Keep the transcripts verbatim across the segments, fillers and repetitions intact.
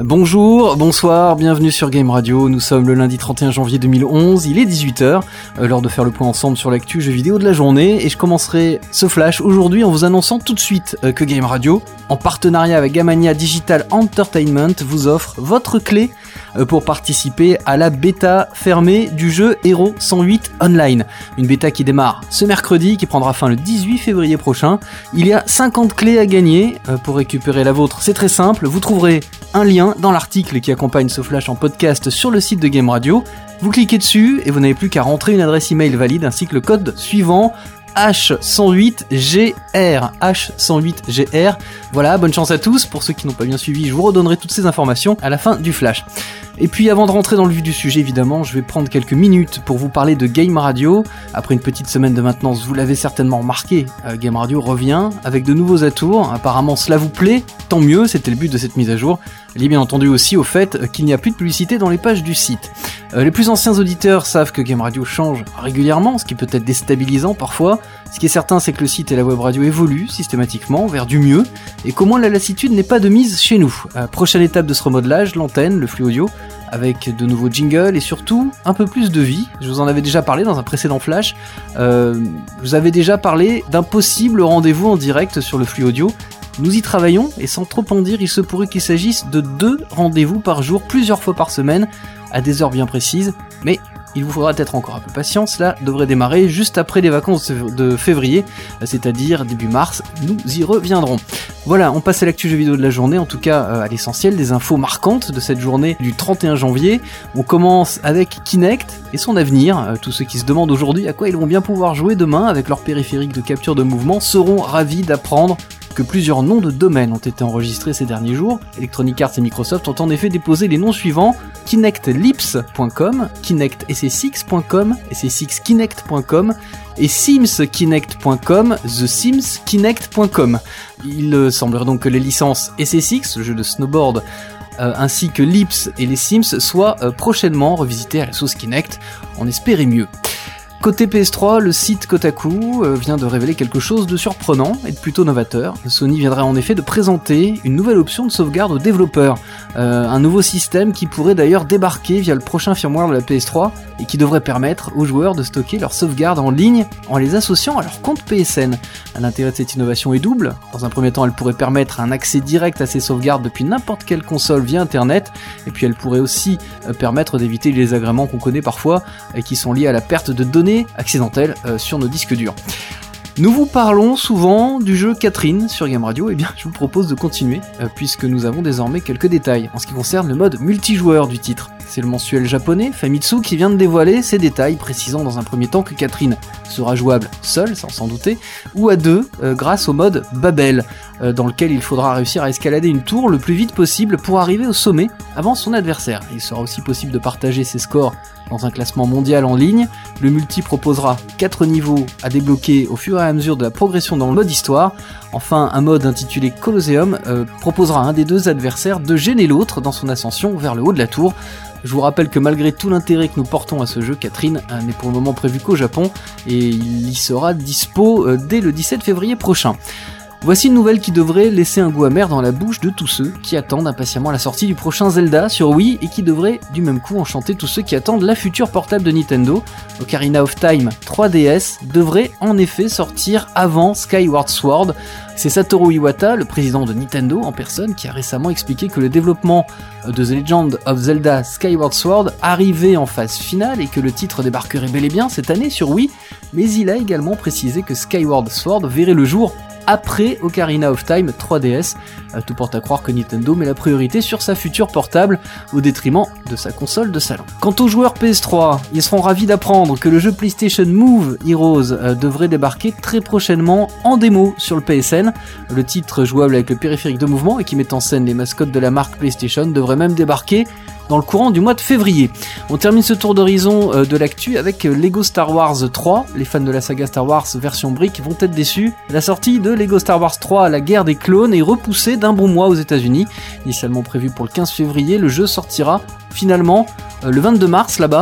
Bonjour, bonsoir, bienvenue sur Game Radio, nous sommes le lundi trente et un janvier deux mille onze, il est dix-huit heures, euh, l'heure de faire le point ensemble sur l'actu jeux vidéo de la journée, et je commencerai ce flash aujourd'hui en vous annonçant tout de suite euh, que Game Radio, en partenariat avec Gamania Digital Entertainment, vous offre votre clé euh, pour participer à la bêta fermée du jeu Hero cent huit Online, une bêta qui démarre ce mercredi, qui prendra fin le dix-huit février prochain. Il y a cinquante clés à gagner, euh, pour récupérer la vôtre, c'est très simple, vous trouverez un lien dans l'article qui accompagne ce flash en podcast sur le site de Game Radio. Vous cliquez dessus et vous n'avez plus qu'à rentrer une adresse email valide ainsi que le code suivant H cent huit G R. H cent huit G R. Voilà, bonne chance à tous. Pour ceux qui n'ont pas bien suivi, je vous redonnerai toutes ces informations à la fin du flash. Et puis avant de rentrer dans le vif du sujet, évidemment, je vais prendre quelques minutes pour vous parler de Game Radio. Après une petite semaine de maintenance, vous l'avez certainement remarqué, euh, Game Radio revient avec de nouveaux atours. Apparemment cela vous plaît, tant mieux, c'était le but de cette mise à jour. Lié bien entendu aussi au fait qu'il n'y a plus de publicité dans les pages du site. Euh, les plus anciens auditeurs savent que Game Radio change régulièrement, ce qui peut être déstabilisant parfois. Ce qui est certain, c'est que le site et la web radio évoluent systématiquement vers du mieux, et qu'au moins la lassitude n'est pas de mise chez nous. Euh, prochaine étape de ce remodelage, l'antenne, le flux audio, avec de nouveaux jingles et surtout un peu plus de vie. Je vous en avais déjà parlé dans un précédent flash. Euh, je vous avais déjà parlé d'un possible rendez-vous en direct sur le flux audio. Nous y travaillons, et sans trop en dire, il se pourrait qu'il s'agisse de deux rendez-vous par jour, plusieurs fois par semaine, à des heures bien précises, mais il vous faudra peut-être encore un peu patience, cela devrait démarrer juste après les vacances de février, c'est-à-dire début mars, nous y reviendrons. Voilà, on passe à l'actu jeux vidéo de la journée, en tout cas à l'essentiel, des infos marquantes de cette journée du trente et un janvier. On commence avec Kinect et son avenir. Tous ceux qui se demandent aujourd'hui à quoi ils vont bien pouvoir jouer demain avec leur périphérique de capture de mouvement seront ravis d'apprendre que plusieurs noms de domaines ont été enregistrés ces derniers jours. Electronic Arts et Microsoft ont en effet déposé les noms suivants: kinect lips point com, kinect s s x point com, s s x kinect point com et sims kinect point com, the sims kinect point com. Il semblerait donc que les licences S S X, le jeu de snowboard, euh, ainsi que Lips et les Sims soient euh, prochainement revisitées à la sauce Kinect. On espérait mieux. Côté P S trois, le site Kotaku euh, vient de révéler quelque chose de surprenant et de plutôt novateur. Sony viendrait en effet de présenter une nouvelle option de sauvegarde aux développeurs. Euh, un nouveau système qui pourrait d'ailleurs débarquer via le prochain firmware de la P S trois et qui devrait permettre aux joueurs de stocker leurs sauvegardes en ligne en les associant à leur compte P S N. L'intérêt de cette innovation est double. Dans un premier temps, elle pourrait permettre un accès direct à ces sauvegardes depuis n'importe quelle console via internet, et puis elle pourrait aussi euh, permettre d'éviter les désagréments qu'on connaît parfois et qui sont liés à la perte de données accidentelle euh, sur nos disques durs. Nous vous parlons souvent du jeu Catherine sur Game Radio, et bien je vous propose de continuer euh, puisque nous avons désormais quelques détails en ce qui concerne le mode multijoueur du titre. C'est le mensuel japonais Famitsu qui vient de dévoiler ces détails, précisant dans un premier temps que Catherine sera jouable seule, sans s'en douter, ou à deux, euh, grâce au mode Babel, euh, dans lequel il faudra réussir à escalader une tour le plus vite possible pour arriver au sommet avant son adversaire. Il sera aussi possible de partager ses scores dans un classement mondial en ligne. Le multi proposera quatre niveaux à débloquer au fur et à mesure de la progression dans le mode histoire. Enfin, un mode intitulé Colosseum euh, proposera à un des deux adversaires de gêner l'autre dans son ascension vers le haut de la tour. Je vous rappelle que malgré tout l'intérêt que nous portons à ce jeu, Catherine euh, n'est pour le moment prévu qu'au Japon, et il y sera dispo euh, dès le dix-sept février prochain. Voici une nouvelle qui devrait laisser un goût amer dans la bouche de tous ceux qui attendent impatiemment la sortie du prochain Zelda sur Wii, et qui devrait du même coup enchanter tous ceux qui attendent la future portable de Nintendo. Ocarina of Time trois D S devrait en effet sortir avant Skyward Sword. C'est Satoru Iwata, le président de Nintendo en personne, qui a récemment expliqué que le développement de The Legend of Zelda Skyward Sword arrivait en phase finale et que le titre débarquerait bel et bien cette année sur Wii, mais il a également précisé que Skyward Sword verrait le jour après Ocarina of Time trois D S. Euh, tout porte à croire que Nintendo met la priorité sur sa future portable au détriment de sa console de salon. Quant aux joueurs P S trois, ils seront ravis d'apprendre que le jeu PlayStation Move Heroes euh, devrait débarquer très prochainement en démo sur le P S N. Le titre jouable avec le périphérique de mouvement et qui met en scène les mascottes de la marque PlayStation devrait même débarquer dans le courant du mois de février. On termine ce tour d'horizon euh, de l'actu avec euh, Lego Star Wars trois. Les fans de la saga Star Wars version brique vont être déçus. La sortie de Lego Star Wars trois, la guerre des clones, est repoussée d'un bon mois aux États-Unis. Initialement prévu pour le quinze février, le jeu sortira finalement euh, le vingt-deux mars là-bas.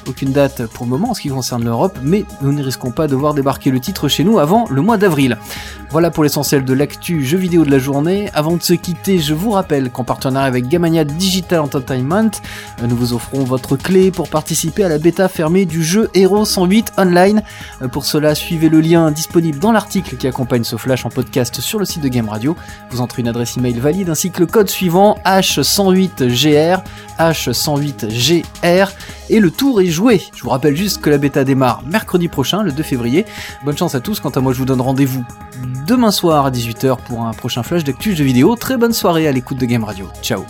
aucune date pour le moment en ce qui concerne l'Europe, mais nous ne risquons pas de voir débarquer le titre chez nous avant le mois d'avril. Voilà pour l'essentiel de l'actu jeux vidéo de la journée. Avant de se quitter, je vous rappelle qu'en partenariat avec Gamania Digital Entertainment, nous vous offrons votre clé pour participer à la bêta fermée du jeu Hero cent huit Online. Pour cela, suivez le lien disponible dans l'article qui accompagne ce flash en podcast sur le site de Game Radio. Vous entrez une adresse email valide ainsi que le code suivant H cent huit G R, H cent huit G R, et le tour est joué. Je vous rappelle juste que la bêta démarre mercredi prochain, le deux février. Bonne chance à tous, quant à moi je vous donne rendez-vous demain soir à dix-huit heures pour un prochain flash d'actu jeux vidéo. Très bonne soirée à l'écoute de Game Radio. Ciao.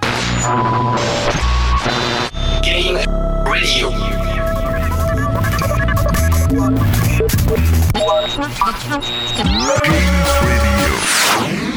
Game Radio. Game Radio.